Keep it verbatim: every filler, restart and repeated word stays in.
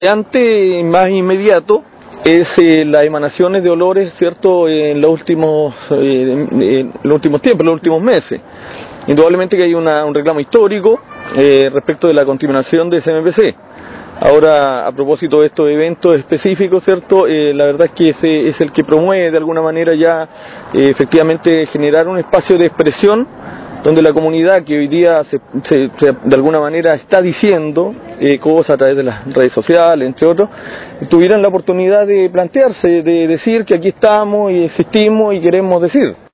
Antes, más inmediato, es eh, las emanaciones de olores, ¿cierto?, en los últimos, eh, en los últimos tiempos, en los últimos meses. Indudablemente que hay una, un reclamo histórico eh, respecto de la contaminación de C M P C. Ahora, a propósito de estos eventos específicos, ¿cierto?, eh, la verdad es que ese es el que promueve de alguna manera ya eh, efectivamente generar un espacio de expresión donde la comunidad que hoy día se, se, se, de alguna manera está diciendo eh, cosas a través de las redes sociales, entre otros, tuvieran la oportunidad de plantearse, de decir que aquí estamos y existimos y queremos decir.